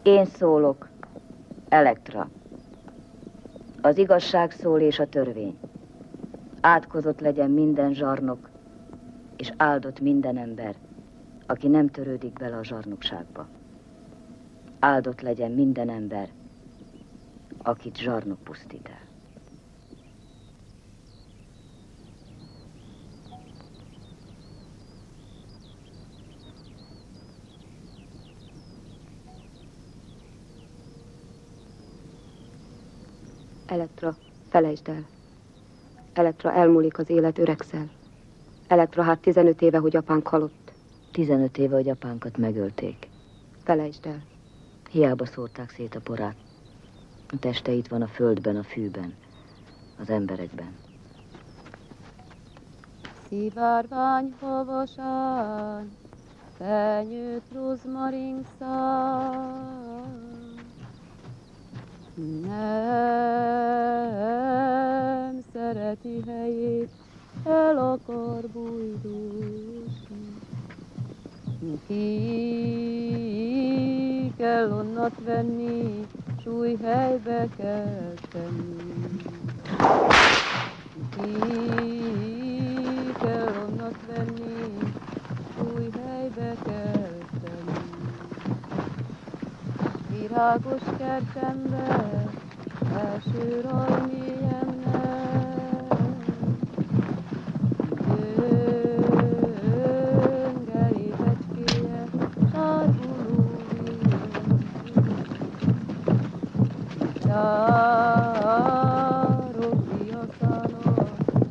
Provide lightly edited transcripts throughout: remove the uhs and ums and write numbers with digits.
Én szólok, Elektra. Az igazság szól és a törvény. Átkozott legyen minden zsarnok, és áldott minden ember, aki nem törődik bele a zsarnokságba. Áldott legyen minden ember, akit zsarnok pusztít el. Elektra, felejtsd el. Elektra, elmúlik az élet, öregszel. Elektra, hát 15 éve, hogy apánk halott. 15 éve, hogy apánkat megölték. Felejtsd el. Hiába szórták szét a porát. A teste itt van a földben, a fűben, az emberekben. Szivárvány havasan, fenyőt rozmaringszál. Nem szereti helyét, el akar bújdósni. Ki kell onnat venni, súlyhelybe kell tenni. Ki kell onnat venni, súlyhelybe kell tenni. Virágos kertembe, első rajmélyemnek, gyöngeri becskéje, sárguló járok diaszának,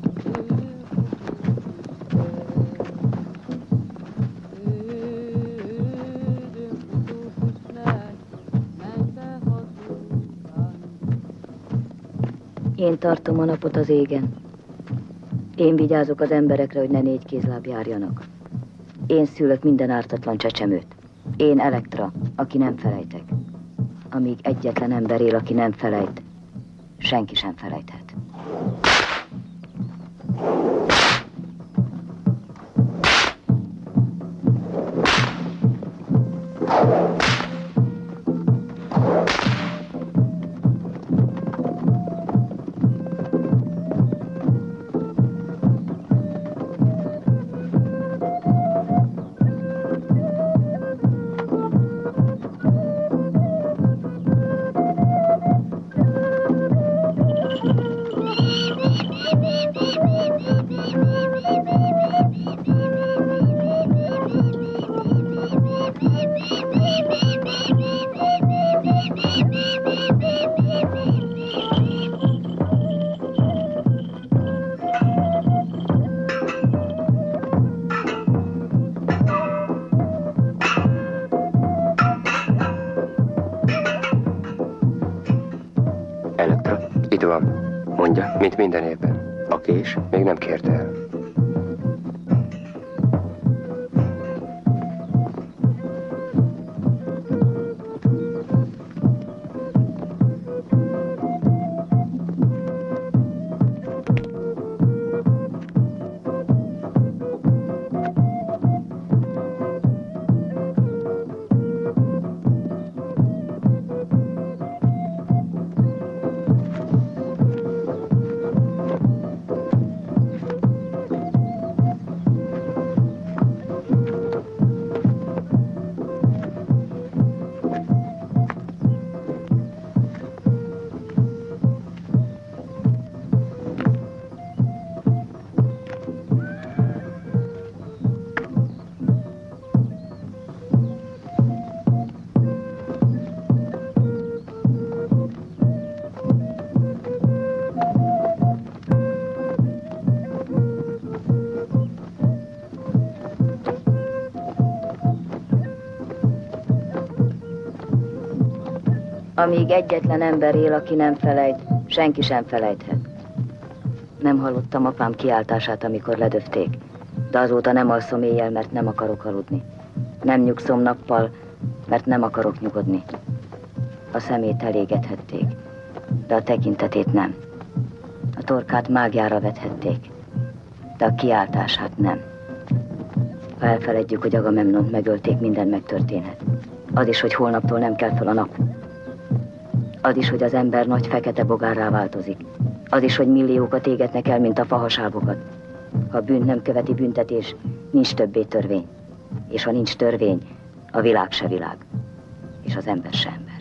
Én tartom a napot az égen. Én vigyázok az emberekre, hogy ne négy kézláb járjanak. Én szülök minden ártatlan csecsemőt. Én Elektra, aki nem felejtek. Amíg egyetlen ember él, aki nem felejt, senki sem felejthet. Mint minden évben. A kés még nem kérte el. Amíg egyetlen ember él, aki nem felejt, senki sem felejthet. Nem hallottam apám kiáltását, amikor ledöfték, de azóta nem alszom éjjel, mert nem akarok aludni. Nem nyugszom nappal, mert nem akarok nyugodni. A szemét elégethették, de a tekintetét nem. A torkát mágjára vethették, de a kiáltását nem. Ha elfeledjük, hogy Agamemnont megölték, minden megtörténhet. Az is, hogy holnaptól nem kell fel a nap. Az is, hogy az ember nagy fekete bogárrá változik. Az is, hogy milliókat égetnek el, mint a fahasábokat. Ha a bűnt nem követi büntetés, nincs többé törvény. És ha nincs törvény, a világ se világ. És az ember se ember.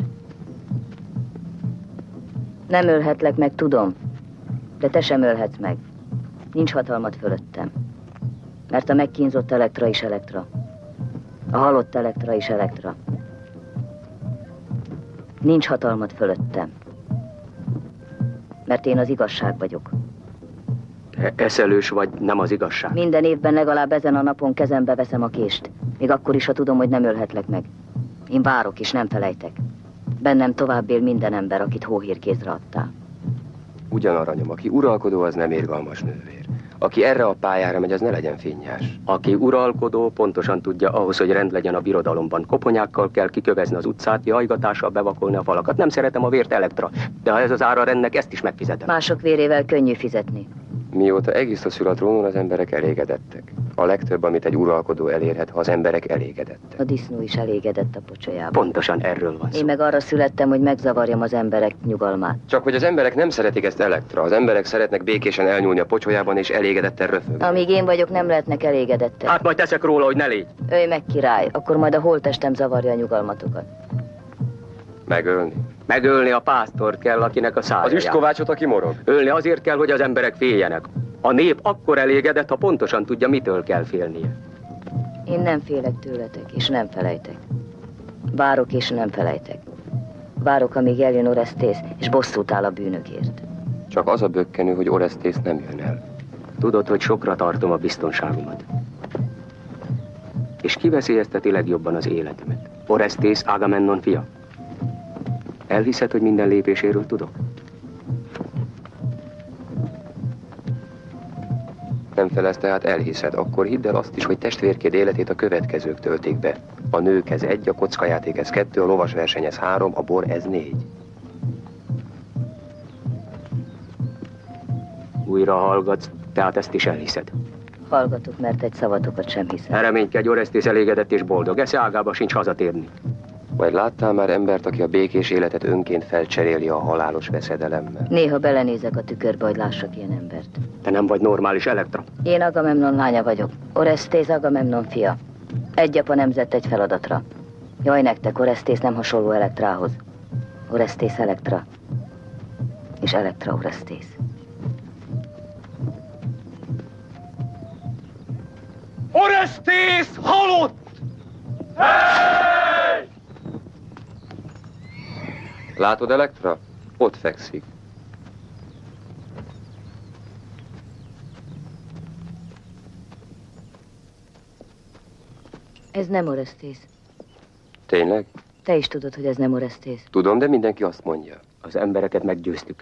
Nem ölhetlek meg, tudom. De te sem ölhetsz meg. Nincs hatalmad fölöttem. Mert a megkínzott Elektra is Elektra. A halott Elektra is Elektra. Nincs hatalmad fölöttem. Mert én az igazság vagyok. Eszelős vagy, nem az igazság. Minden évben legalább ezen a napon kezembe veszem a kést. Még akkor is, ha tudom, hogy nem ölhetlek meg. Én várok és nem felejtek. Bennem tovább él minden ember, akit hóhírkézre adtál. Ugyan, aranyom, aki uralkodó, az nem érgalmas nővér. Aki erre a pályára megy, az ne legyen finnyás. Aki uralkodó, pontosan tudja, ahhoz, hogy rend legyen a birodalomban. Koponyákkal kell kikövezni az utcát, jajgatással bevakolni a falakat. Nem szeretem a vért, Elektra, de ha ez az ára rendnek, ezt is megfizetem. Mások vérével könnyű fizetni. Mióta Egisztosz ül a trónon, az emberek elégedettek. A legtöbb, amit egy uralkodó elérhet, ha az emberek elégedettek. A disznó is elégedett a pocsolyában. Pontosan erről van szó. Én meg arra születtem, hogy megzavarjam az emberek nyugalmát. Csak hogy az emberek nem szeretik ezt, Elektra. Az emberek szeretnek békésen elnyúlni a pocsolyában és elégedetten röfögni. Amíg én vagyok, nem lehetnek elégedettek. Hát majd teszek róla, hogy ne légy. Ölj meg, király, akkor majd a holttestem zavarja a nyugalmatokat. Megölni? Megölni a pásztort kell, akinek a szája Az jár. üstkovácsot, aki morog? Ölni azért kell, hogy az emberek féljenek. A nép akkor elégedett, ha pontosan tudja, mitől kell félnie. Én nem félek tőletek, és nem felejtek. Várok, és nem felejtek. Várok, amíg eljön Oresztész, és bosszút áll a bűnökért. Csak az a bökkenő, hogy Oresztész nem jön el. Tudod, hogy sokra tartom a biztonságomat. És ki veszélyezteti legjobban az életemet? Oresztész, Agamennon fia. Elhiszed, hogy minden lépéséről tudok? Nem felez, tehát elhiszed. Akkor hidd el azt is, hogy testvérkéd életét a következők töltik be. A nők ez 1, a kockajáték ez 2, a lovasverseny ez 3, a bor ez 4. Újra hallgatsz, tehát ezt is elhiszed. Hallgatok, mert egy szavatokat sem hiszem. Reménykedj, Oresztész elégedett és boldog. Esze ágába sincs hazatérni. Vagy láttál már embert, aki a békés életet önként felcseréli a halálos veszedelemmel? Néha belenézek a tükörbe, hogy lássak ilyen embert. Te nem vagy normális, Elektra. Én Agamemnon lánya vagyok. Oresztész Agamemnon fia. Egy apa nemzett egy feladatra. Jaj nektek, Oresztész nem hasonló Elektrához. Oresztész Elektra. És Elektra Oresztész. Oresztész halott! Hey! Látod, Elektra? Ott fekszik. Ez nem Oresztész. Tényleg? Te is tudod, hogy ez nem Oresztész. Tudom, de mindenki azt mondja. Az embereket meggyőztük.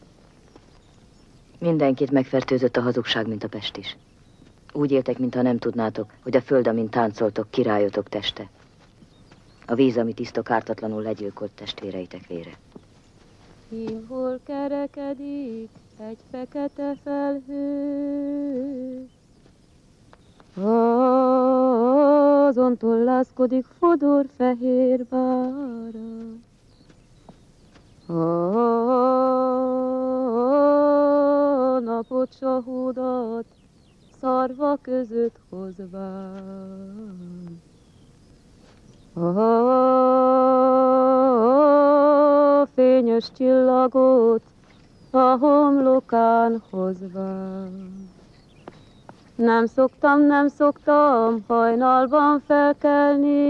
Mindenkit megfertőzött a hazugság, mint a pest is. Úgy éltek, mintha nem tudnátok, hogy a föld, amint táncoltok, királyotok teste. A víz, amit isztok, ártatlanul legyilkolt testvéreitek vére. Hím, hol kerekedik egy fekete felhő. Azon tollászkodik fodor fehér bára. A napot sahúdat szarva között hozván. A fényes csillagot a homlokán hozván. Nem szoktam hajnalban felkelni,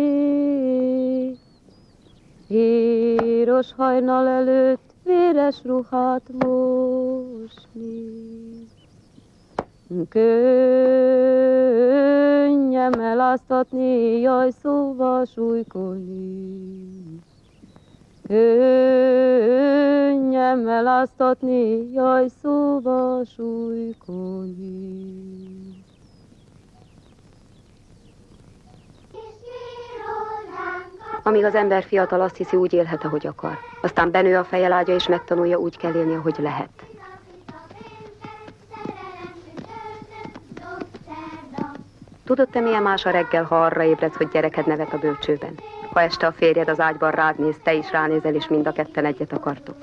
híros hajnal előtt véres ruhát mosni. Könnyem eláztatni, jaj, szóval súlykolni. Könnyem eláztatni, jaj, szóval súlykolni. Amíg az ember fiatal, azt hiszi, úgy élhet, ahogy akar. Aztán benő a fejelágya, és megtanulja, úgy kell élni, ahogy lehet. Tudod te, milyen más a reggel, ha arra ébredsz, hogy gyereked nevet a bölcsőben? Ha este a férjed az ágyban rád néz, te is ránézel, és mind a ketten egyet akartok.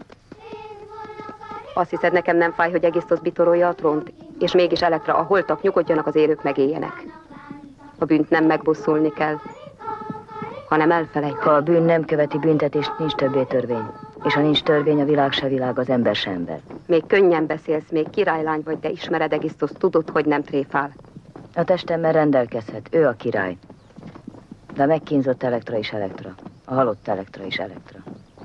Azt hiszed, nekem nem fáj, hogy Egisztosz bitorolja a trónt, és mégis Elektra, a holtak nyugodjanak, az élők megéljenek. A bűnt nem megbosszulni kell, hanem elfelejteni. Ha a bűn nem követi büntetést, nincs többé törvény. És ha nincs törvény, a világ se világ, az ember se ember. Még könnyen beszélsz, még királylány vagy, de ismered Egisztoszt, tudod, hogy nem tréfál. A testemmel rendelkezhet, ő a király. De a megkínzott Elektra is Elektra. A halott Elektra is Elektra.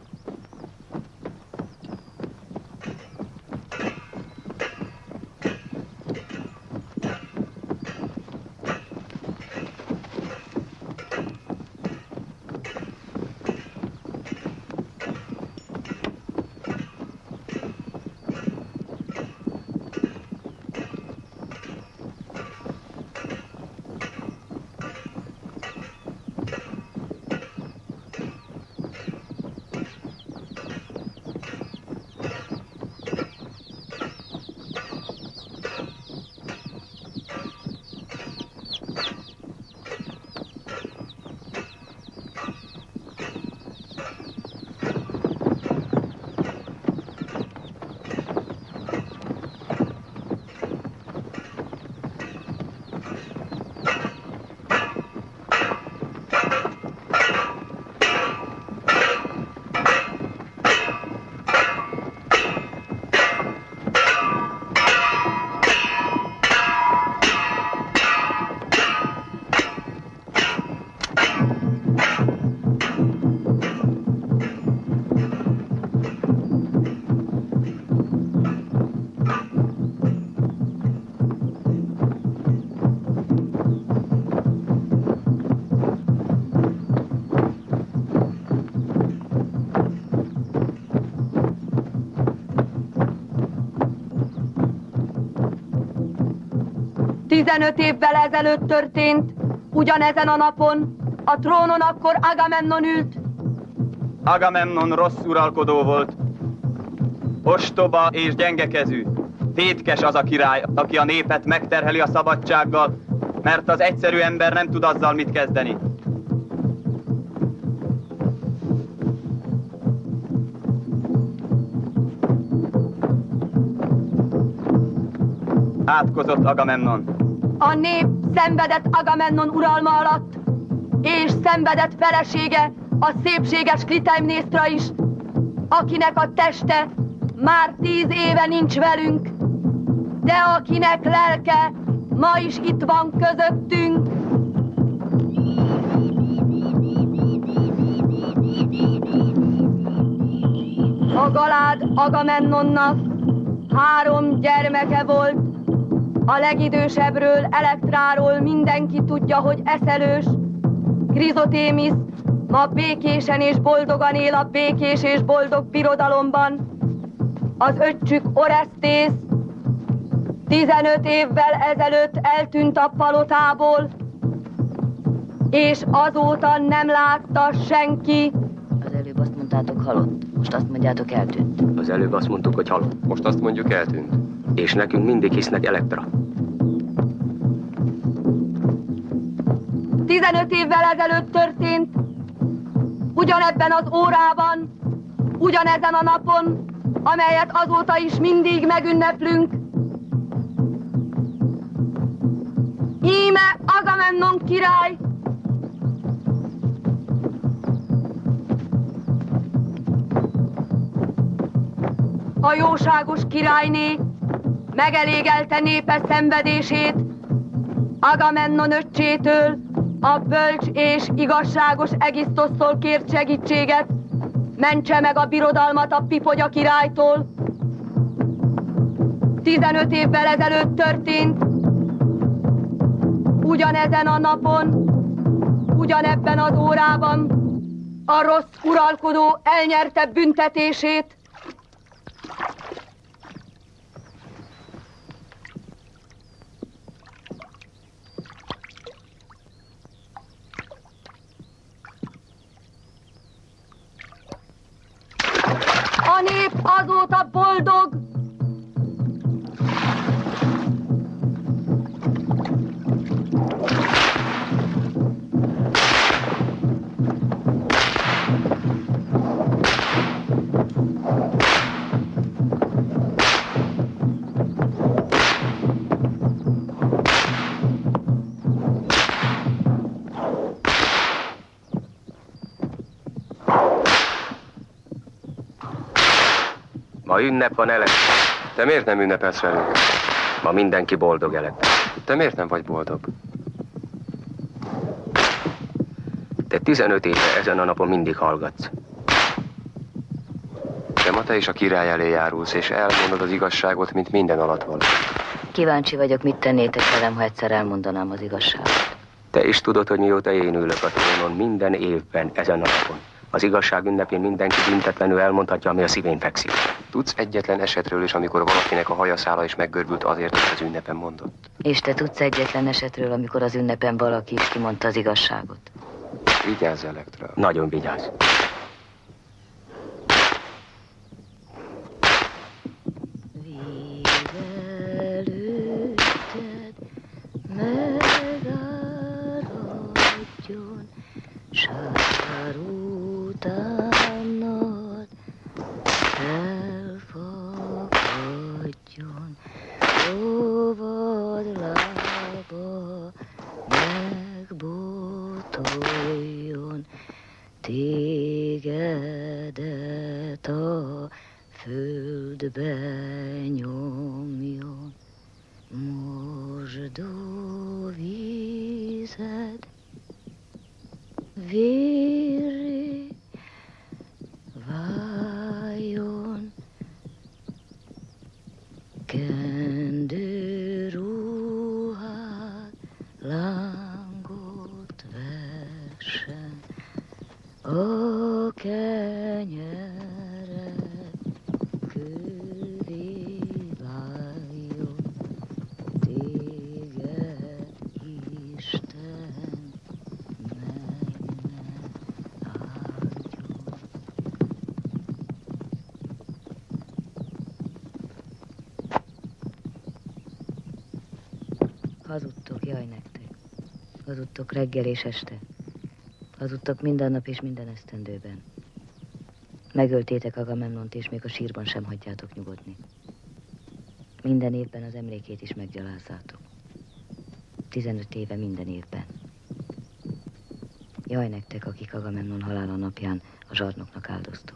Tizenöt évvel ezelőtt történt, ugyanezen a napon, a trónon akkor Agamemnon ült. Agamemnon rossz uralkodó volt, ostoba és gyengekezű. Tétkes az a király, aki a népet megterheli a szabadsággal, mert az egyszerű ember nem tud azzal mit kezdeni. Átkozott Agamemnon. A nép szenvedett Agamemnon uralma alatt, és szenvedett felesége, a szépséges Klitemnésztra is, akinek a teste már 10 éve nincs velünk, de akinek lelke ma is itt van közöttünk. A Galád Agamemnonnak 3 gyermeke volt. A legidősebbről, Elektráról mindenki tudja, hogy eszelős. Krizotémisz ma békésen és boldogan él a békés és boldog birodalomban. Az öccsük Oresztész 15 évvel ezelőtt eltűnt a palotából, és azóta nem látta senki. Az előbb azt mondtátok halott, most azt mondjátok eltűnt. Az előbb azt mondtuk, hogy halott. Most azt mondjuk eltűnt. És nekünk mindig hisznek Elektra. 15 évvel ezelőtt történt, ugyanebben az órában, ugyanezen a napon, amelyet azóta is mindig megünneplünk. Íme Agamemnon király, a jóságos királyné megelégelte népe szenvedését Agamemnon öccsétől, a bölcs és igazságos Egisztosztól kért segítséget, mentse meg a birodalmat a Pipogya királytól. 15 évvel ezelőtt történt, ugyanezen a napon, ugyanebben az órában a rossz uralkodó elnyerte büntetését. A nép azóta boldog. Ma ünnep van, Elektra. Te miért nem ünnepelsz velünk? Ma mindenki boldog, Elektra. Te miért nem vagy boldog? Te 15 éve ezen a napon mindig hallgatsz. De ma te is a király elé járulsz, és elmondod az igazságot, mint minden alatvaló. Kíváncsi vagyok, mit tennétek velem, ha egyszer elmondanám az igazságot. Te is tudod, hogy mióta én ülök a trónon, minden évben ezen a napon. Az igazság ünnepén mindenki büntetlenül elmondhatja, ami a szívén fekszik. Tudsz egyetlen esetről is, amikor valakinek a hajaszála is meggörbült azért, hogy az ünnepen mondott? És te tudsz egyetlen esetről, amikor az ünnepen valaki is kimondta az igazságot? Vigyázz, Elektra. Nagyon vigyázz. Vízelőtted megáradjon, sár utánad elfakadjon, óvad lába megbotoljon, tégedet a földbe nyomjon. Mosdó vízed vérré váljon, kendő ruhád lángot vessen, a kenyered kővé váljon, téged Isten meg ne áldjon. Hazudtok, jaj nektek. Hazudtok reggel és este. Hazudtok minden nap és minden esztendőben. Megöltétek Agamemnont, és még a sírban sem hagyjátok nyugodni. Minden évben az emlékét is meggyalázzátok. 15 éve minden évben. Jaj nektek, akik Agamemnon halála napján a zsarnoknak áldoztok.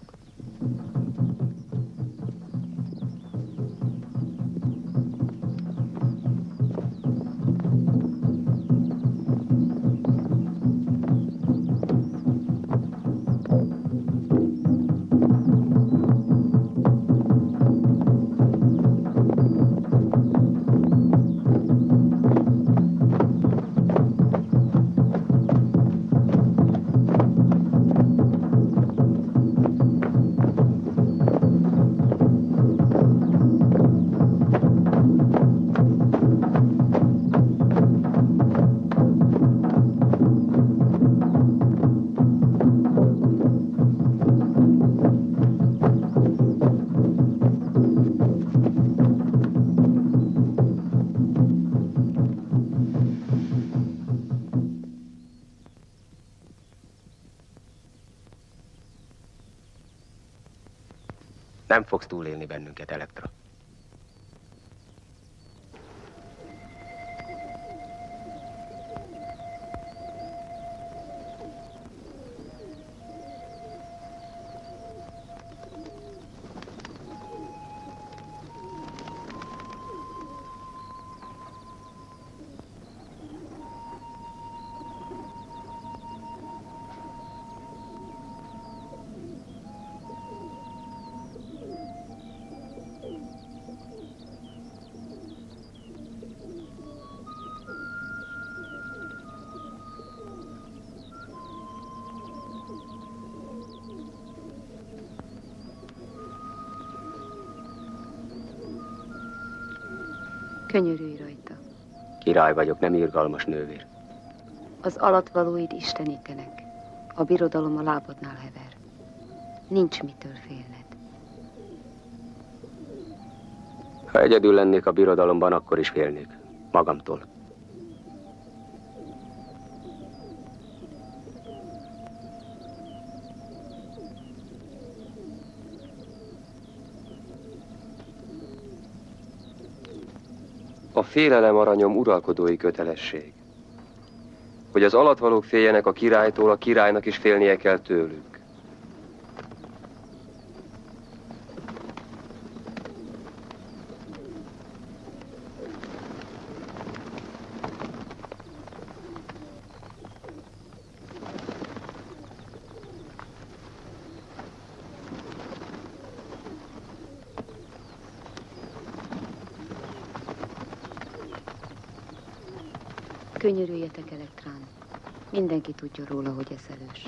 Nem fogsz túlélni bennünket, Elektra. Könyörülj rajta. Király vagyok, nem irgalmas nővér. Az alatvalóid istenítenek. A birodalom a lábadnál hever. Nincs mitől félned. Ha egyedül lennék a birodalomban, akkor is félnék. Magamtól. A félelem, aranyom, uralkodói kötelesség. Hogy az alatvalók féljenek a királytól, a királynak is félnie kell tőlük. könyörüljetek, Elektrán. Mindenki tudja róla, hogy eszelős.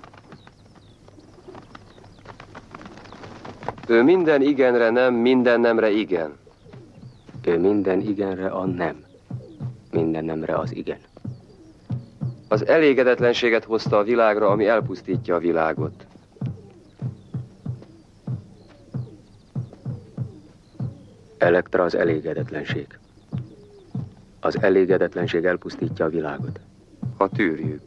Ő minden igenre nem, minden nemre igen. Ő minden igenre a nem. Minden nemre az igen. Az elégedetlenséget hozta a világra, ami elpusztítja a világot. Elektra az elégedetlenség. Az elégedetlenség elpusztítja a világot. Ha tűrjük.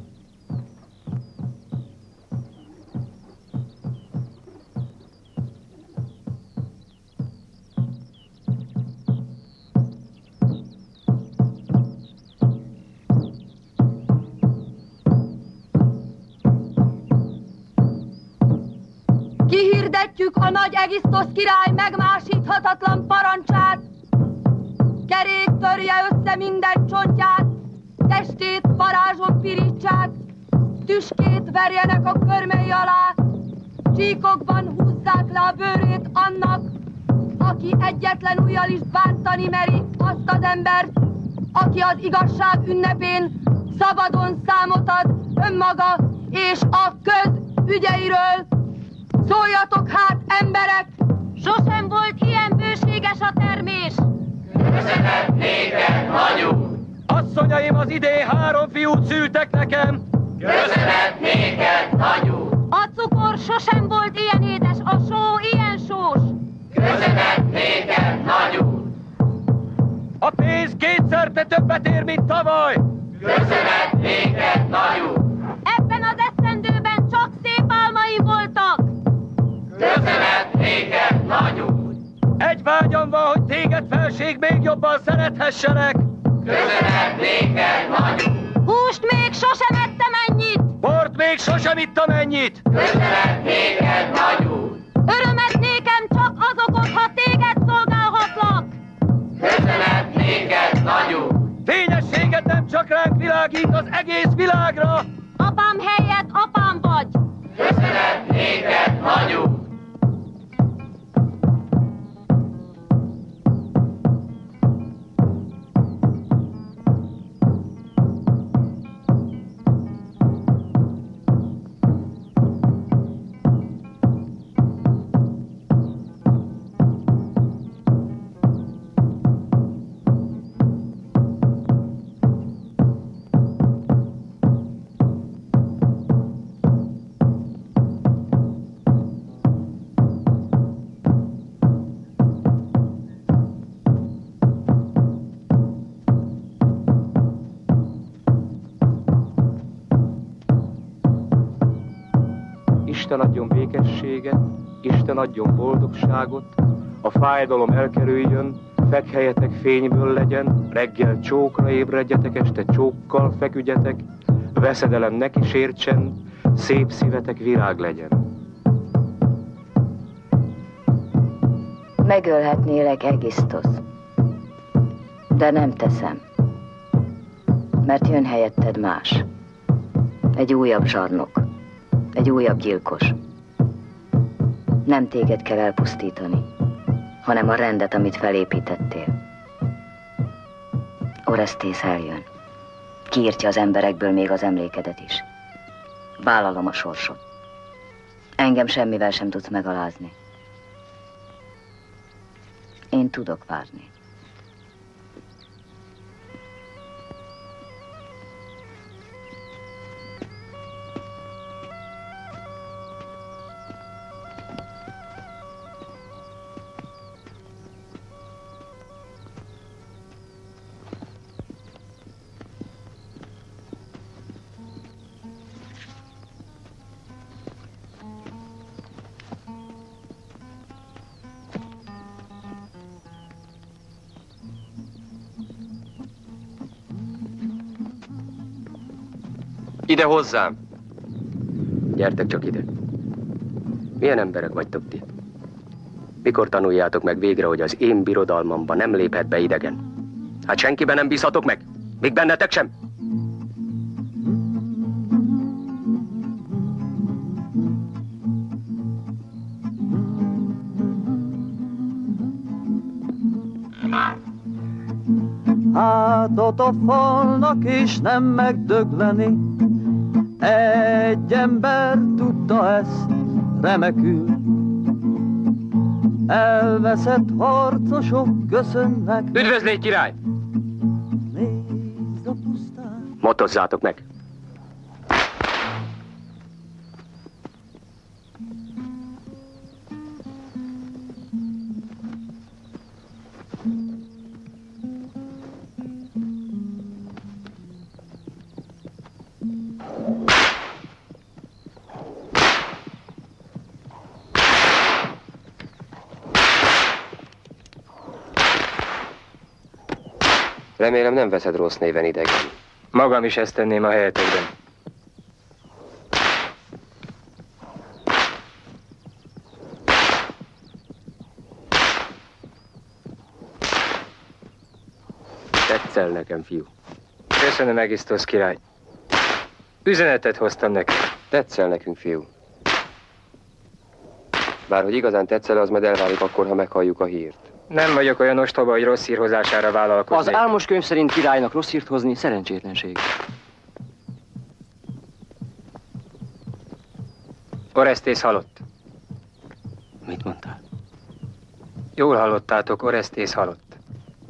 Kihirdetjük a nagy Egisztosz király megmásíthatatlan parancsát. Kerék törje össze minden csontját, testét varázson pirítsák, tüskét verjenek a körmei alá, csíkokban húzzák le a bőrét annak, aki egyetlen ujjal is bántani meri azt az embert, aki az igazság ünnepén szabadon számot ad önmaga és a köz ügyeiről. Szóljatok hát, emberek! Sosem volt ilyen bőséges a termés! Köszönet néked, nagyúr! Asszonyaim, az idén 3 fiút szültek nekem! Köszönet néked, nagyúr! A cukor sosem volt ilyen édes, a só ilyen sós! Köszönet néked, nagyúr! A pénz 2-szerte többet ér, mint tavaly! Köszönet néked, nagyúr! Ebben az esztendőben csak szép álmaim voltak! Köszönet néked, nagyúr! Egy vágyam van, hogy téged, felség, még jobban szerethessenek! Köszönet néked, nagyúr! Húst még sosem ettem ennyit! Bort még sosem ittam ennyit! Köszönet néked, nagyúr! Örömet nékem csak az okoz, ha téged szolgálhatlak! Köszönet néked, nagyúr! Fényességed nem csak ránk világít, az egész világra! Apám helyett apám vagy! Köszönet néked, nagyúr! Isten adjon békességet, Isten adjon boldogságot, a fájdalom elkerüljön, fekhelyetek fényből legyen, reggel csókra ébredjetek, este csókkal feküdjetek, veszedelem ne kísértsen, szép szívetek virág legyen. Megölhetnélek, Egisztosz, de nem teszem, mert jön helyetted más. Egy újabb zsarnok, egy újabb gyilkos. Nem téged kell elpusztítani, hanem a rendet, amit felépítettél. Oresztész eljön. Kiírtja az emberekből még az emlékedet is. Vállalom a sorsot. Engem semmivel sem tudsz megalázni. Én tudok várni. Ide hozzám! Gyertek csak ide. Milyen emberek vagytok ti? Mikor tanuljátok meg végre, hogy az én birodalmamba nem léphet be idegen? Hát senkiben nem bízhatok meg? Még bennetek sem? hátat a falnak és nem megdögleni. Egy ember tudta ezt remekül. Elveszett harcosok köszönnek. Üdvözlégy, király! Nézd a pusztán. Motozzátok meg! Remélem nem veszed rossz néven idegen. Magam is ezt tenném a helyetekben. Tetszel nekem, fiú. Köszönöm, Egisztosz király. Üzenetet hoztam neked. Tetszel nekünk, fiú. Bár hogy igazán tetszel, az majd elválik akkor, ha meghalljuk a hírt. Nem vagyok olyan ostoba, hogy rossz hír hozására vállalkoznék. Az álmos könyv szerint királynak rossz hírt hozni szerencsétlenség. Oresztész halott. Mit mondtál? Jól hallottátok, Oresztész halott.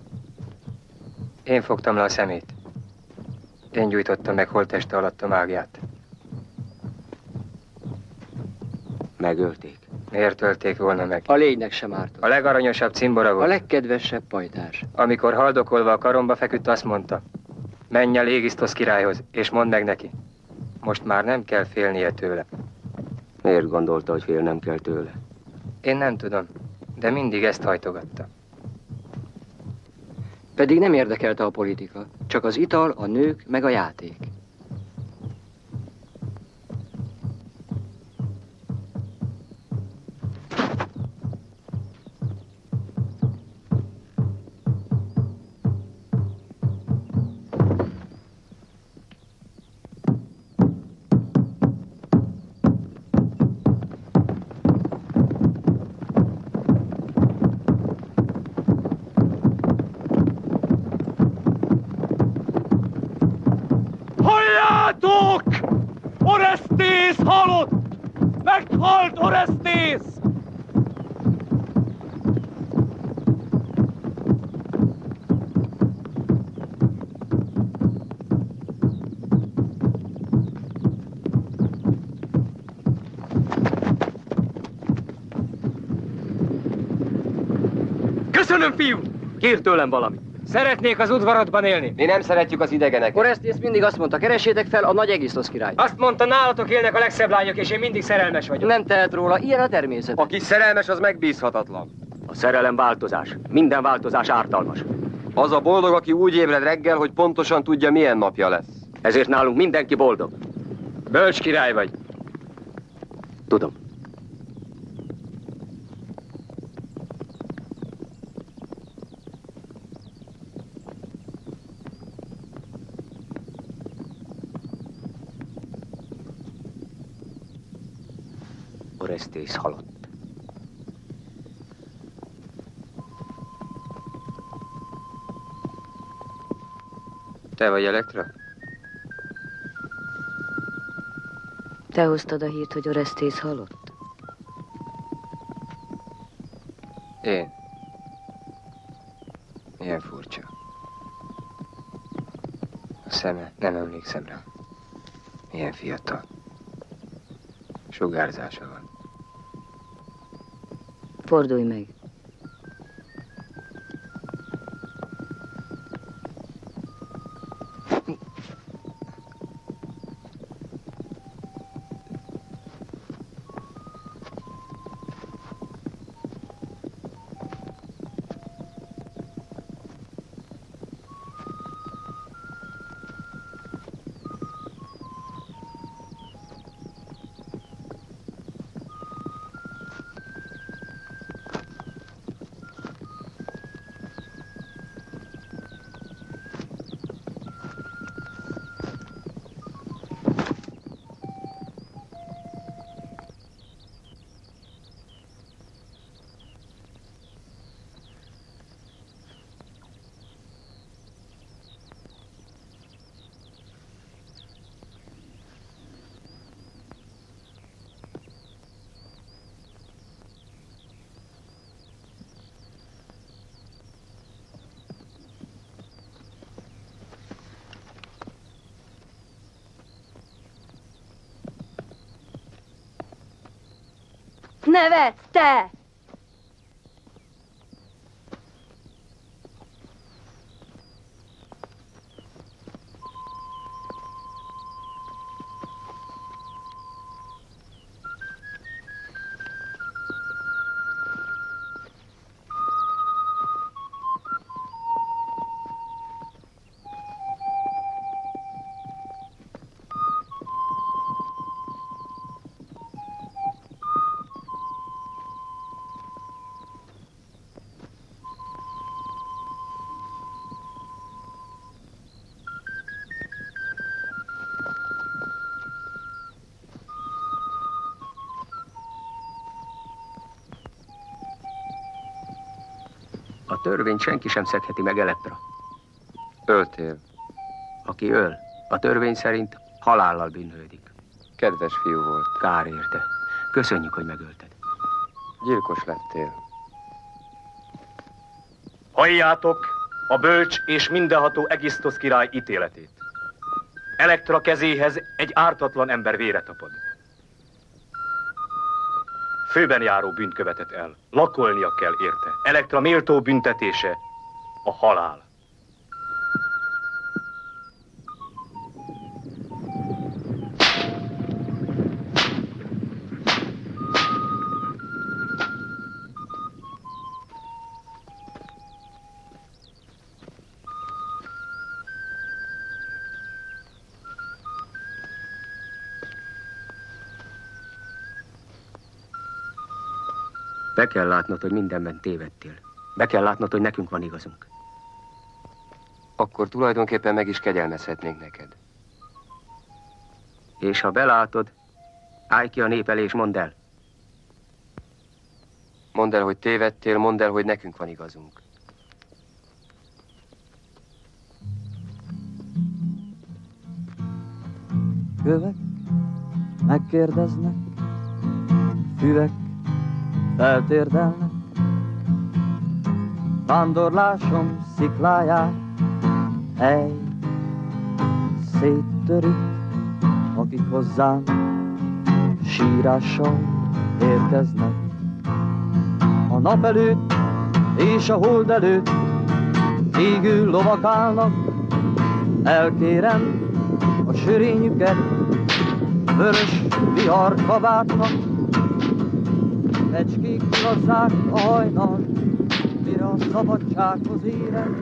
Én fogtam le a szemét. Én gyújtottam meg holtteste alatt a mágiát. Megölték. Miért ölték volna meg? A lénynek sem árt. A legaranyosabb cimbora volt. A legkedvesebb pajtás. Amikor haldokolva a karomba feküdt, azt mondta: menj el Égisztosz királyhoz, és mondd meg neki. Most már nem kell félnie tőle. Miért gondolta, hogy félnem kell tőle? Én nem tudom, de mindig ezt hajtogatta. Pedig nem érdekelte a politika, csak az ital, a nők, meg a játék. Halljátok! Oresztész halott! Meghalt Oresztész! Köszönöm, fiú! Kér tőlem valamit. Szeretnék az udvarodban élni. Mi nem szeretjük az idegeneket. Oresztész mindig azt mondta, keressétek fel a nagy Egisztosz király. Azt mondta, nálatok élnek a legszebb lányok, és én mindig szerelmes vagyok. Nem tehet róla, ilyen a természet. Aki szerelmes, az megbízhatatlan. A szerelem változás. Minden változás ártalmas. Az a boldog, aki úgy ébred reggel, hogy pontosan tudja, milyen napja lesz. Ezért nálunk mindenki boldog. Bölcs király vagy. Tudom. Oresztész halott. Te vagy Elektra? Te hoztad a hírt, hogy Oresztész halott? Én. Milyen furcsa. A szeme, nem emlékszem rá. Milyen fiatal. Sugárzása van. Fordulj meg. nevetsz, te? A törvényt senki sem szedheti meg, Elektra. Öltél. Aki öl, a törvény szerint halállal bűnhődik. Kedves fiú volt. Kár érte. Köszönjük, hogy megölted. Gyilkos lettél. Halljátok a bölcs és mindenható Egisztosz király ítéletét. Elektra kezéhez egy ártatlan ember vére tapad. Főben járó bűnt követett el. Lakolnia kell érte. Elektra méltó büntetése a halál. Be kell látnod, hogy mindenben tévedtél. Be kell látnod, hogy nekünk van igazunk. Akkor tulajdonképpen meg is kegyelmezhetnénk neked. És ha belátod, állj ki a nép elé és mondd el. Mondd el, hogy tévedtél, mondd el, hogy nekünk van igazunk. Kövek megkérdeznek, füvek feltérdelnek, vándorlásom szikláját hely széttörik, akik hozzám sírással érkeznek. A nap előtt és a hold előtt égő lovak állnak, elkérem a sörényüket vörös vihar kabátnak. Fecskék kihozzák a hajnal, mire a szabadsághoz érek.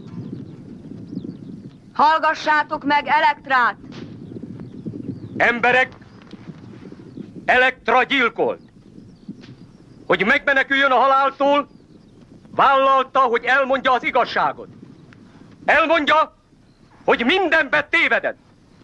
Hallgassátok meg Elektrát! Emberek, Elektra gyilkolt. Hogy megmeneküljön a haláltól, vállalta, hogy elmondja az igazságot. Elmondja, hogy mindenben tévedett.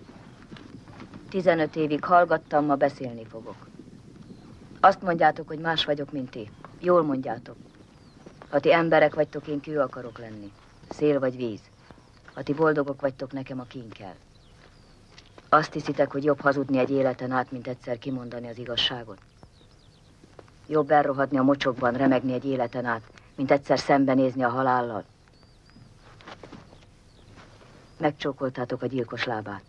15 évig hallgattam, ma beszélni fogok. Azt mondjátok, hogy más vagyok, mint ti. Jól mondjátok. Ha ti emberek vagytok, én kő akarok lenni. Szél vagy víz. Ha ti boldogok vagytok, nekem a kín kell. Azt hiszitek, hogy jobb hazudni egy életen át, mint egyszer kimondani az igazságot? Jobb elrohadni a mocsokban, remegni egy életen át, mint egyszer szembenézni a halállal? Megcsókoltátok a gyilkos lábát.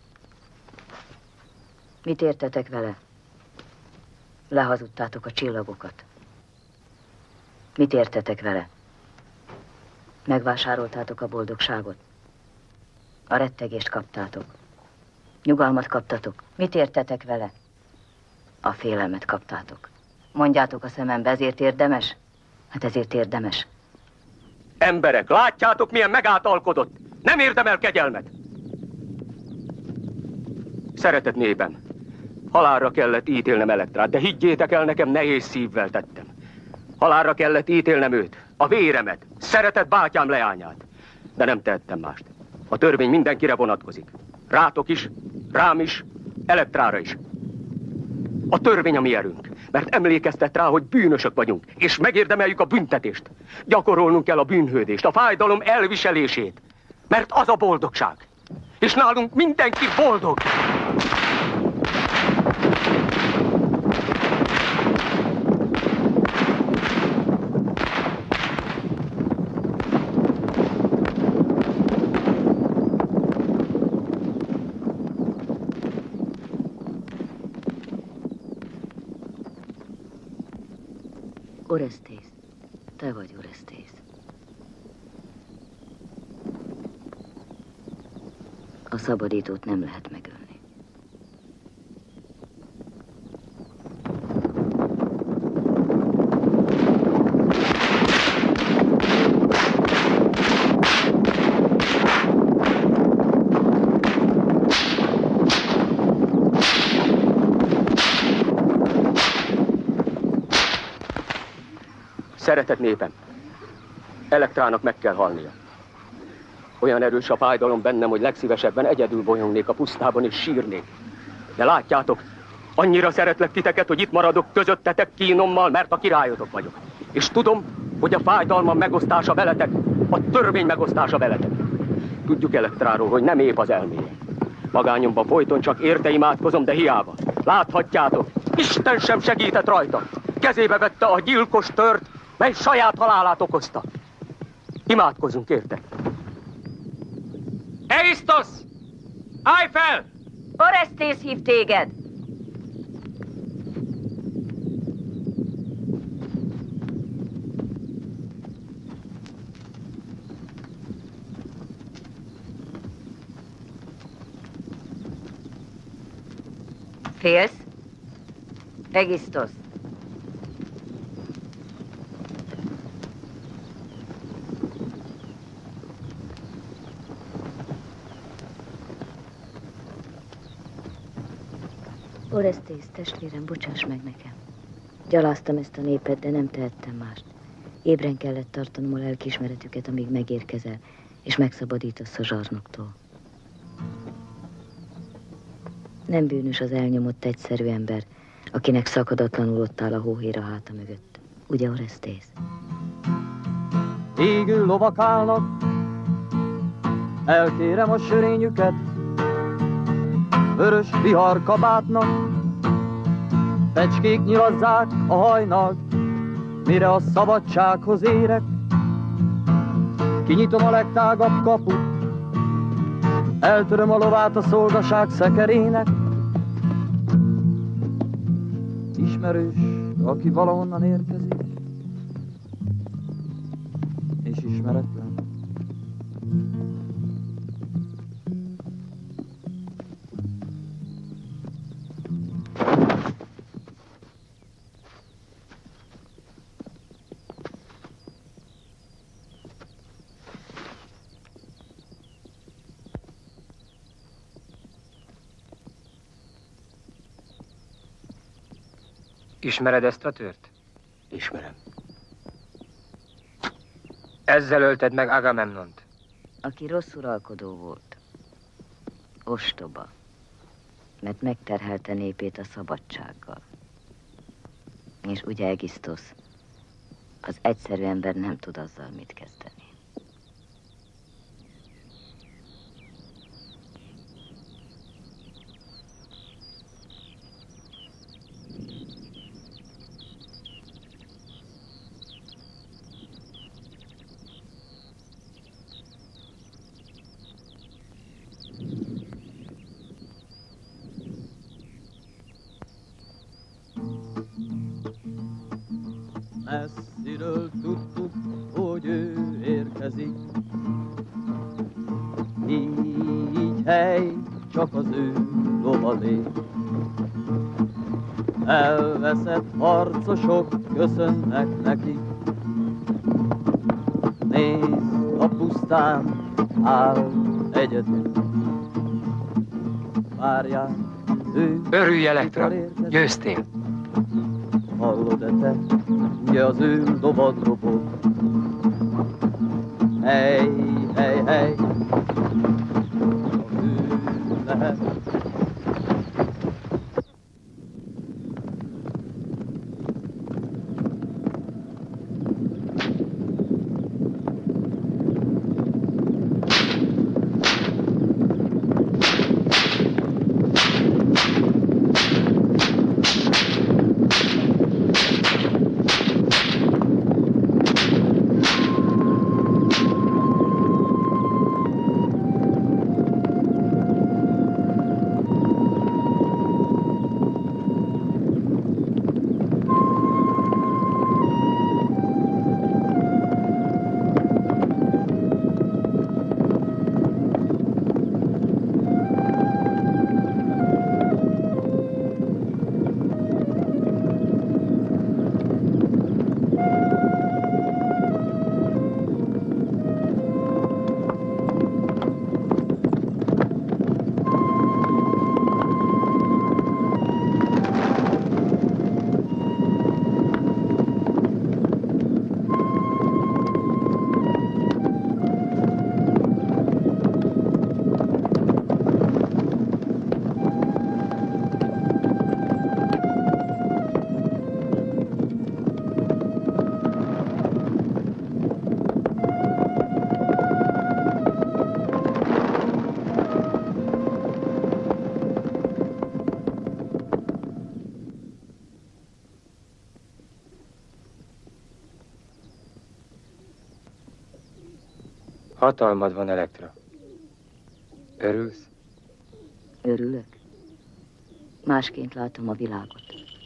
Mit értetek vele? Lehazudtátok a csillagokat. Mit értetek vele? Megvásároltátok a boldogságot. A rettegést kaptátok. Nyugalmat kaptatok. Mit értetek vele? A félelmet kaptátok. Mondjátok a szemembe, ezért érdemes? Hát ezért érdemes. Emberek, látjátok, milyen megátalkodott? Nem érdemel kegyelmet. Szeretet nében. Halálra kellett ítélnem Elektrát, de higgyétek el, nekem nehéz szívvel tettem. Halálra kellett ítélnem őt, a véremet, szeretett bátyám leányát. De nem tehettem mást. A törvény mindenkire vonatkozik. Rátok is, rám is, Elektrára is. A törvény a mi erőnk, mert emlékeztet rá, hogy bűnösök vagyunk, és megérdemeljük a büntetést. Gyakorolnunk kell a bűnhődést, a fájdalom elviselését, mert az a boldogság. És nálunk mindenki boldog. Orestész, te vagy Orestész. A szabadítót nem lehet megölni. Szeretett népem, Elektrának meg kell halnia. Olyan erős a fájdalom bennem, hogy legszívesebben egyedül bolyongnék a pusztában és sírnék. De látjátok, annyira szeretlek titeket, hogy itt maradok közöttetek kínommal, mert a királyotok vagyok. És tudom, hogy a fájdalmam megosztása veletek, a törvény megosztása veletek. Tudjuk Elektráról, hogy nem épp az elméje. Magányomban folyton csak érte imádkozom, de hiába. Láthatjátok, Isten sem segített rajta. Kezébe vette a gyilkos tört, mely saját halálát okozta. Imádkozunk érte. Aisztosz! Állj fel! Orestész hív téged! Félsz? Egisztosz. Orestész, testvérem, bocsáss meg nekem. Gyaláztam ezt a népet, de nem tehettem mást. Ébren kellett tartanom a lelkiismeretüket, amíg megérkezel, és megszabadítasz a zsarnoktól. Nem bűnös az elnyomott egyszerű ember, akinek szakadatlanul ott áll a hóhér a háta mögött. Ugye, Orestész? Égő lovak állnak, elkérem a sörényüket, vörös vihar kabátnak, fecskék nyilazzák a hajnalt, mire a szabadsághoz érek. Kinyitom a legtágabb kaput, eltöröm a lovát a szolgaság szekerének. Ismerős, aki valahonnan érkezik, és ismeretlen. Ismered ezt a tört? Ismerem. Ezzel ölted meg Agamemnont. Aki rossz uralkodó volt. Ostoba. Mert megterhelte népét a szabadsággal. És ugye, Egisztosz, az egyszerű ember nem tud azzal mit kezdeni. Messziről tudtuk, hogy ő érkezik. Így hely, csak az ő lovalé. Elveszett harcosok köszönnek neki. Nézd, a pusztán áll egyedül. Várják, ő... Örülj, Elektra, győztél. Hallod-e te, ugye az ő lovad robog? Hely, hely, hely, az ő lehet. Hatalmad van, Elektra. Örülsz? Örülök. Másként látom a világot.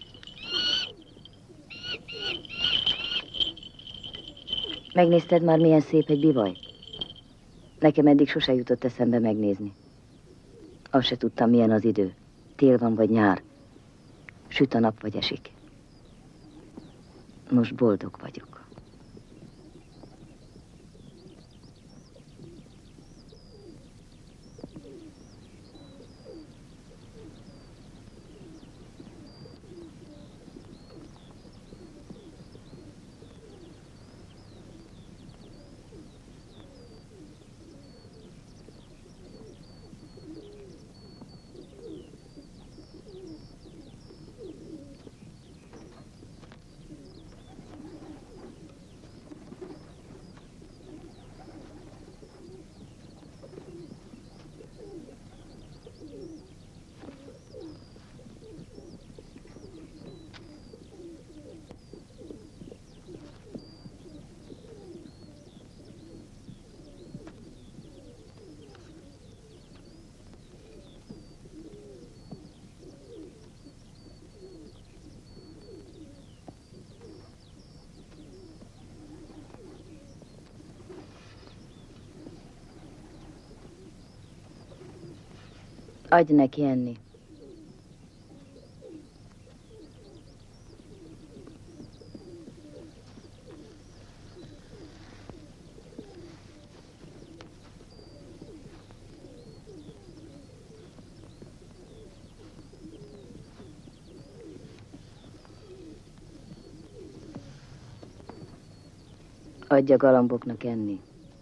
Megnézted már, milyen szép egy bivaj? Nekem eddig sose jutott eszembe megnézni. Azt se tudtam, milyen az idő. Tél van vagy nyár. Süt a nap vagy esik. Most boldog vagyok. Adj neki enni. Adj a galamboknak enni.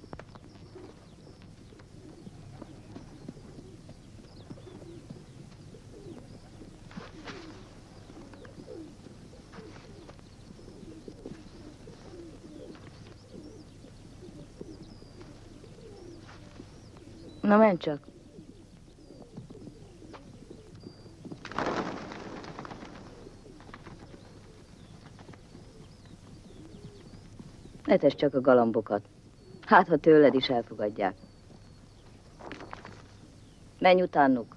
Na, menj csak. Ne tess csak a galambokat. Hát, ha tőled is elfogadják. Menj utánuk.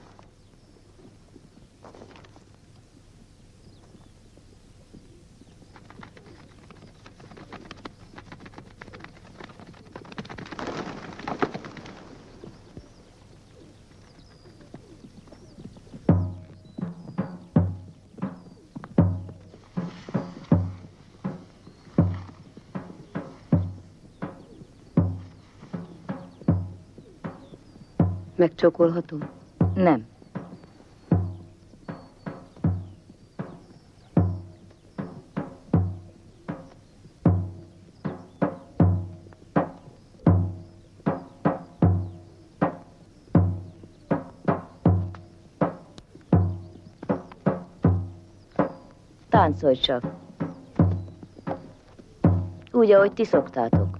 Megcsókolhatom? Nem. Táncolj csak. Úgy, ahogy ti szoktátok.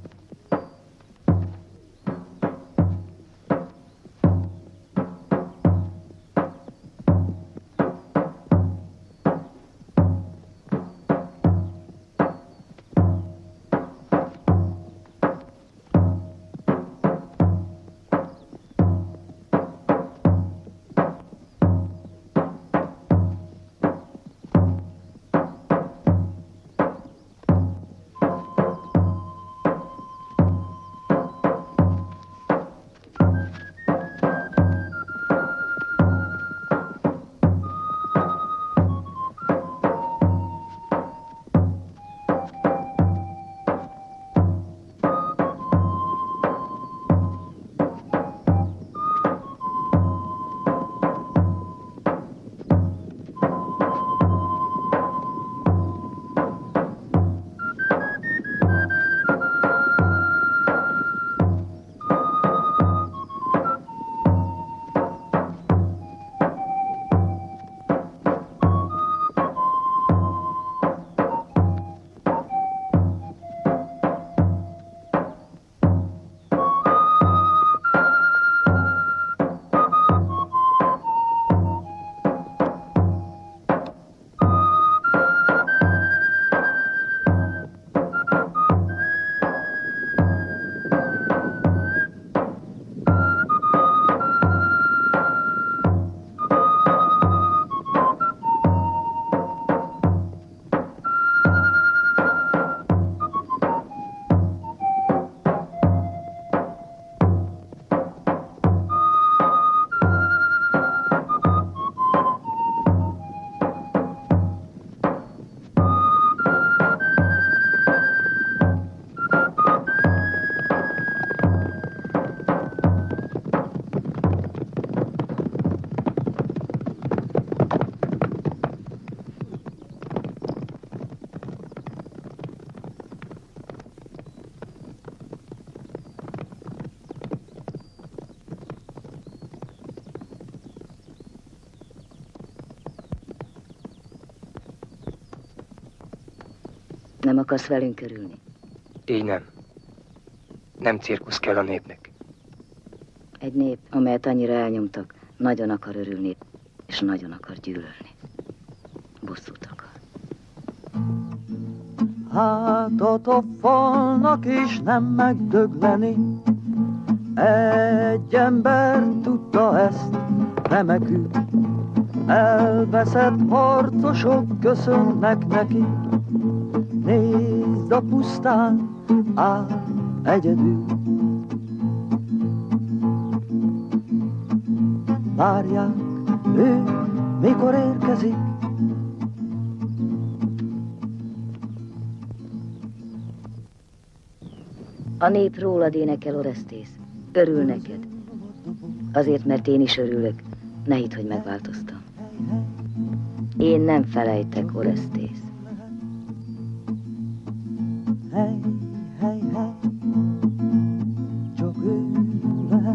Nem akarsz velünk örülni? Így nem. Nem cirkusz kell a népnek. Egy nép, amelyet annyira elnyomtak, nagyon akar örülni, és nagyon akar gyűlölni. Bosszút akar. Hátat a falnak, és nem megdögleni. Egy ember tudta ezt, remekül. Elveszett harcosok köszönnek neki. Nézd, a pusztán áll egyedül. Várják, ő mikor érkezik. A nép rólad énekel, Oresztész. Örül neked. Azért, mert én is örülök. Ne hidd, hogy megváltoztam. Én nem felejtek, Oresztész. Hey, hey, hey, csak ő lehet.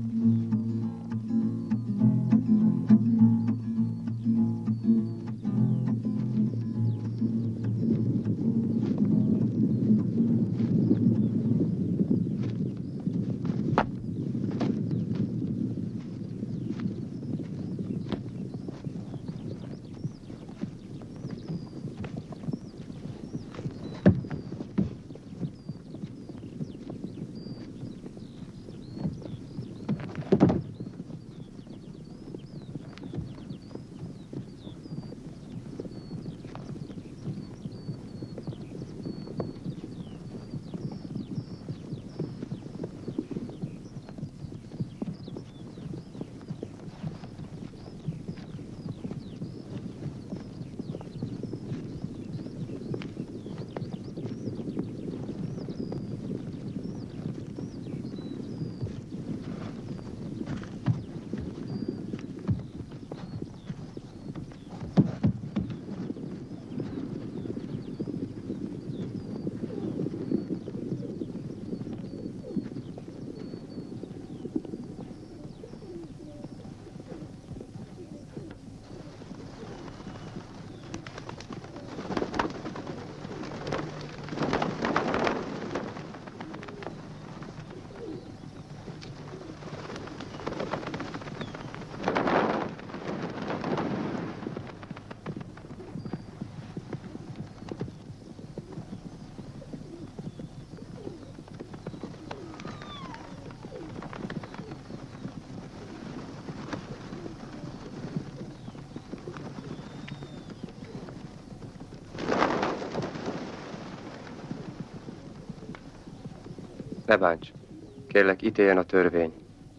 Ne bánts. Kérlek, ítéljen a törvény.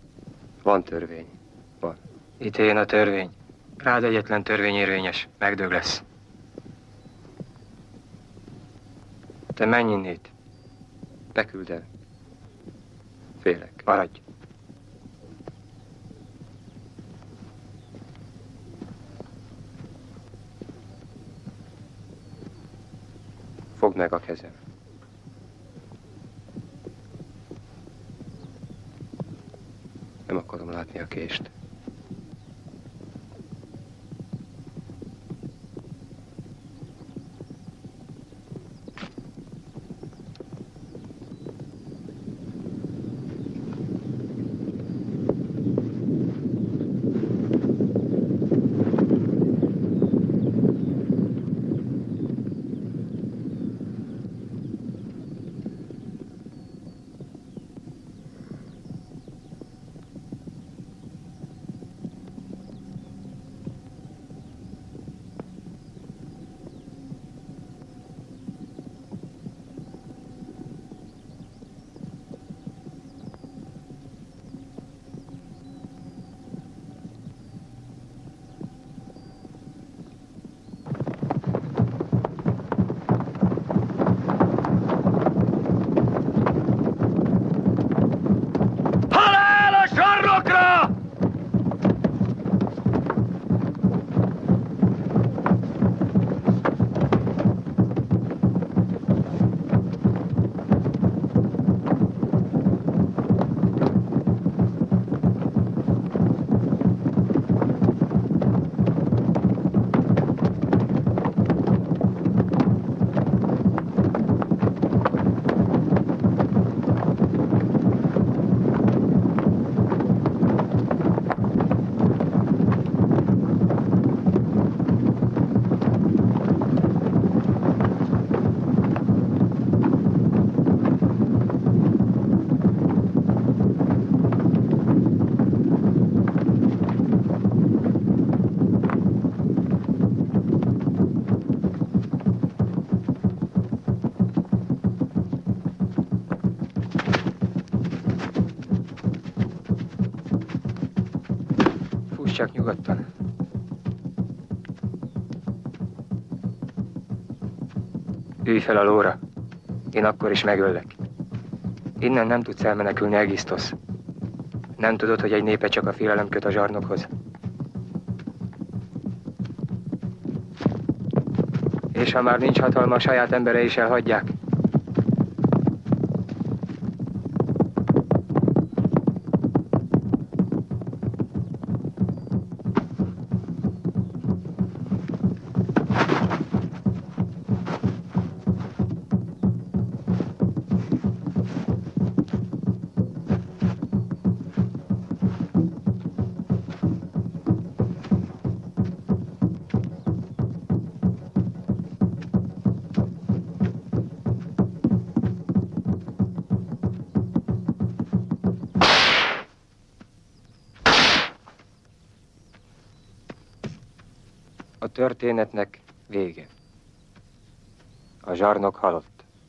Van törvény. Van. Ítéljen a törvény. Rád egyetlen törvény érvényes. Megdög lesz. Te menj innét. Ne küld el. Félek. Maradj. Fogd meg a kezem. Nem akarom látni a kést. csak nyugodtan. Ülj fel a lóra. Én akkor is megöllek. Innen nem tudsz elmenekülni, Egisztosz. Nem tudod, hogy egy népe csak a félelem köt a zsarnokhoz. És ha már nincs hatalma, a saját emberei is elhagyják. A történetnek vége. A zsarnok halott.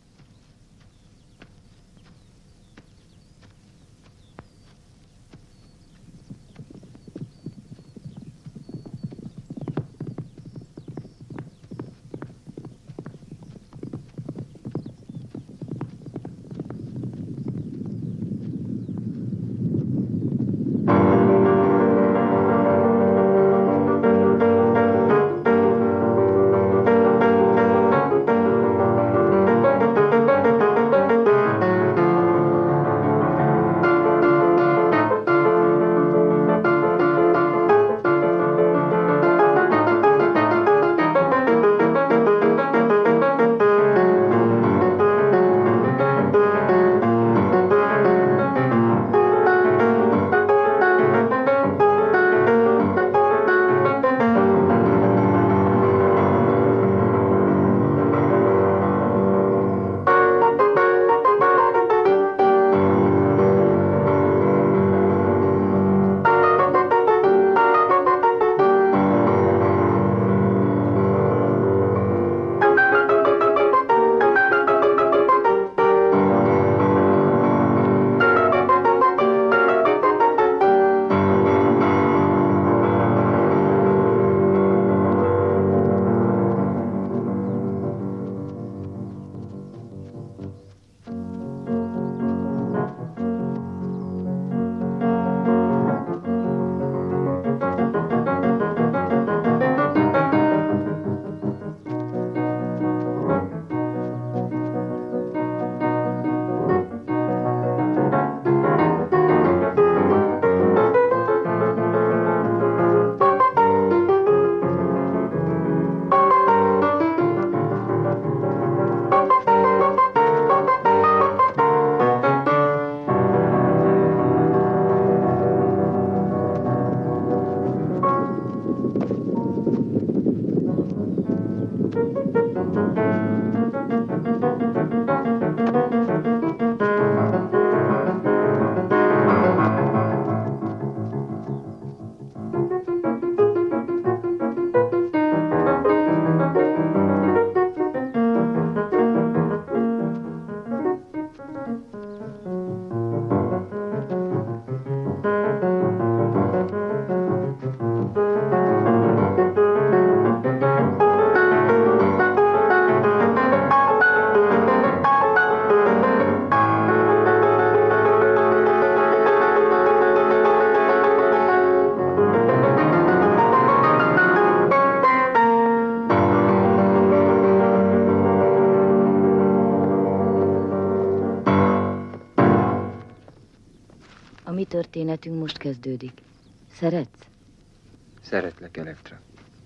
mi történetünk most kezdődik. Szeretsz? Szeretlek, Elektra.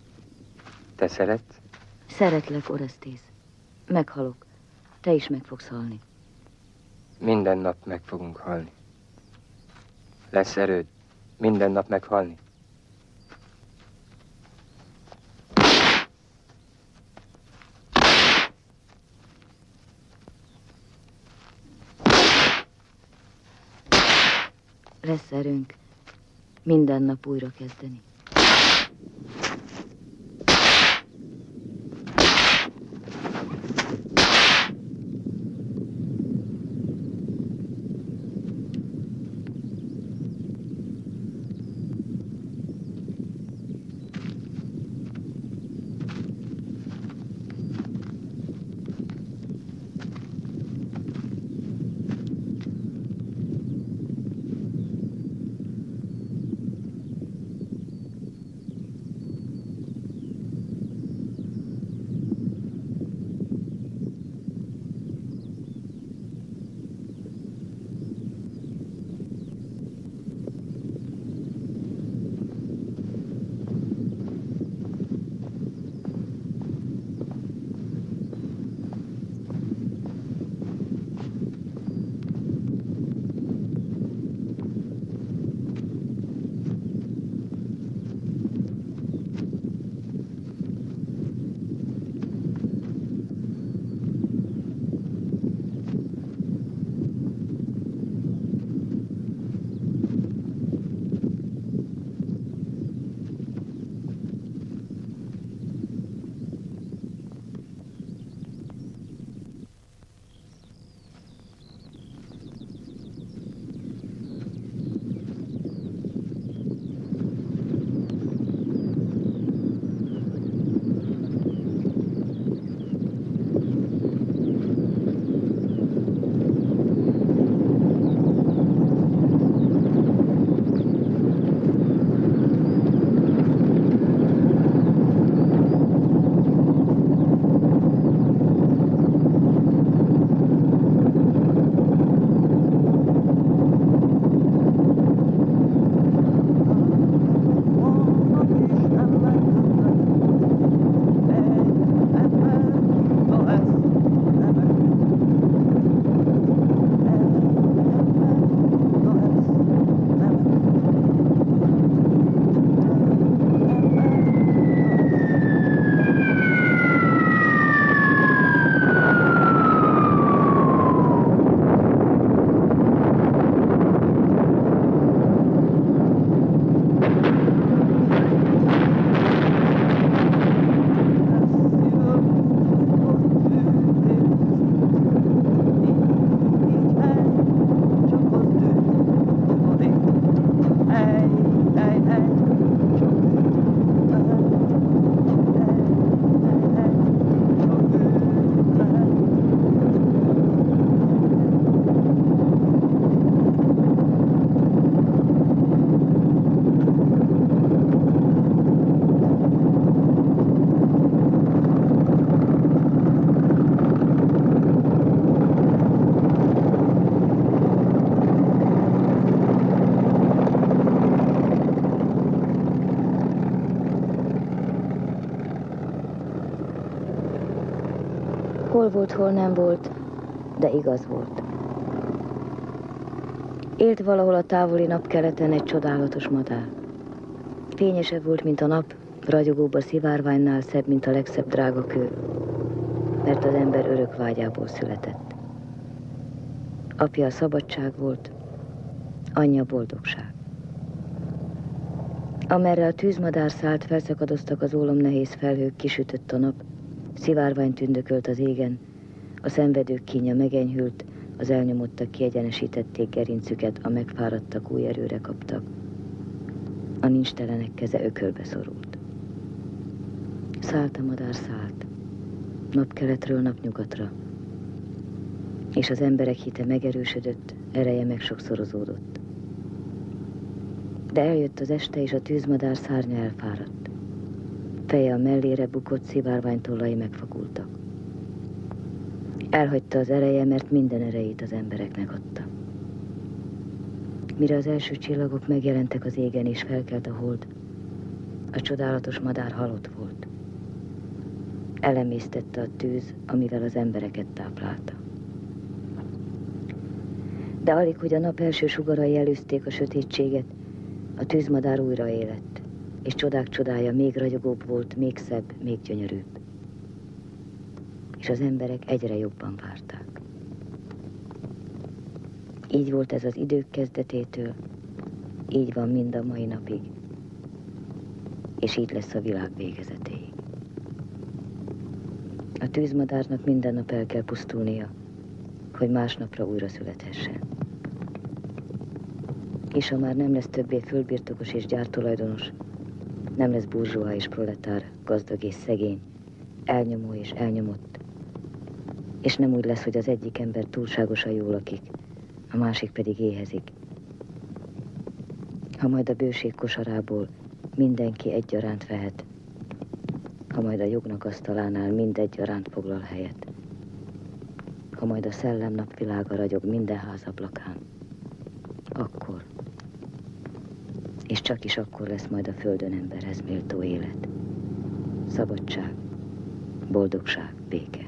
Te szeretsz? Szeretlek, Oresztész. Meghalok. Te is meg fogsz halni. Minden nap meg fogunk halni. Lesz erőd minden nap meghalni? Lesz erőnk minden nap újra kezdeni. Hol volt, hol nem volt, de igaz volt. Élt valahol a távoli napkeleten egy csodálatos madár. Fényesebb volt, mint a nap, ragyogóbb a szivárványnál, szebb, mint a legszebb drága kő, mert az ember örök vágyából született. Apja a szabadság volt, anyja boldogság. Amerre a tűzmadár szállt, felszakadoztak az ólom nehéz felhők, kisütött a nap, szivárvány tündökölt az égen, a szenvedők kínja megenyhült, az elnyomottak kiegyenesítették gerincüket, a megfáradtak új erőre kaptak. A nincstelenek keze ökölbe szorult. Szállt a madár, szállt, napkeletről napnyugatra, és az emberek hite megerősödött, ereje megsokszorozódott. De eljött az este, és a tűzmadár szárnya elfáradt. Feje a mellére bukott, szivárványtollai megfakultak. Elhagyta az ereje, mert minden erejét az embereknek adta. Mire az első csillagok megjelentek az égen, és felkelt a hold, a csodálatos madár halott volt. Elemésztette a tűz, amivel az embereket táplálta. De alig, hogy a nap első sugarai előzték a sötétséget, a tűzmadár újra élett, és csodák csodája még ragyogóbb volt, még szebb, még gyönyörűbb. És az emberek egyre jobban várták. Így volt ez az idők kezdetétől, így van mind a mai napig, és így lesz a világ végezetéig. A tűzmadárnak minden nap el kell pusztulnia, hogy másnapra újra születhessen. És ha már nem lesz többé földbirtokos és gyártulajdonos, nem lesz burzsóá és proletár, gazdag és szegény, elnyomó és elnyomott, és nem úgy lesz, hogy az egyik ember túlságosan jól lakik, a másik pedig éhezik. Ha majd a bőség kosarából mindenki egyaránt vehet, ha majd a jognak asztalánál mindegyaránt foglal helyet, ha majd a szellem napvilága ragyog minden házablakán, akkor, és csak is akkor lesz majd a földön emberhez méltó élet. Szabadság, boldogság, béke.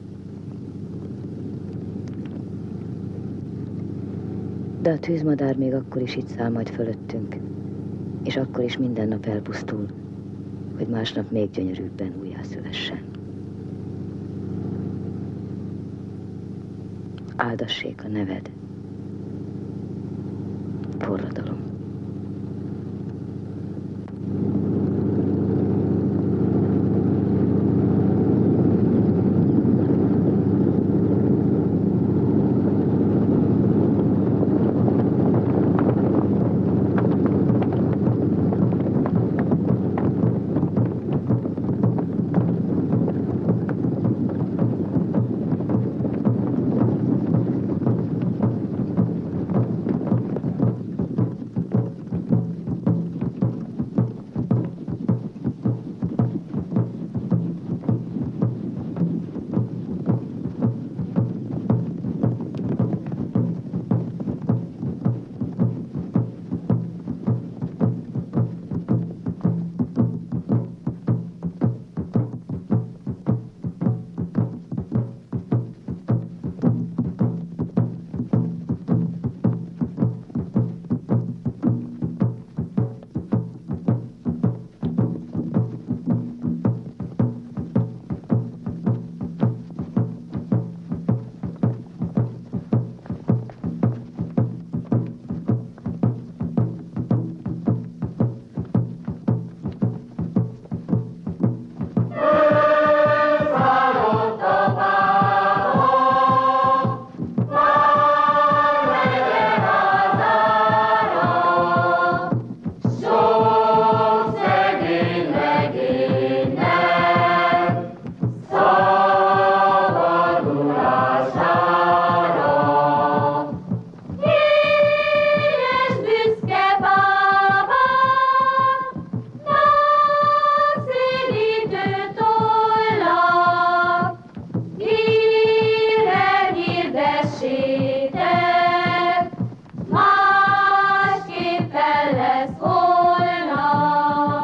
De a tűzmadár még akkor is itt száll majd fölöttünk, és akkor is minden nap elpusztul, hogy másnap még gyönyörűbben újjászülessen. Áldassék a neved, forradalom.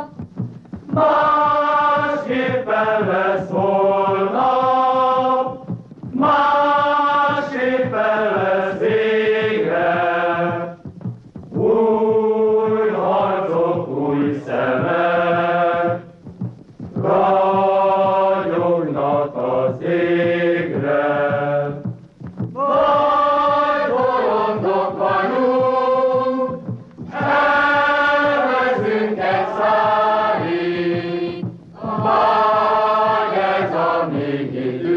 Másképpen lesz holnap, nékét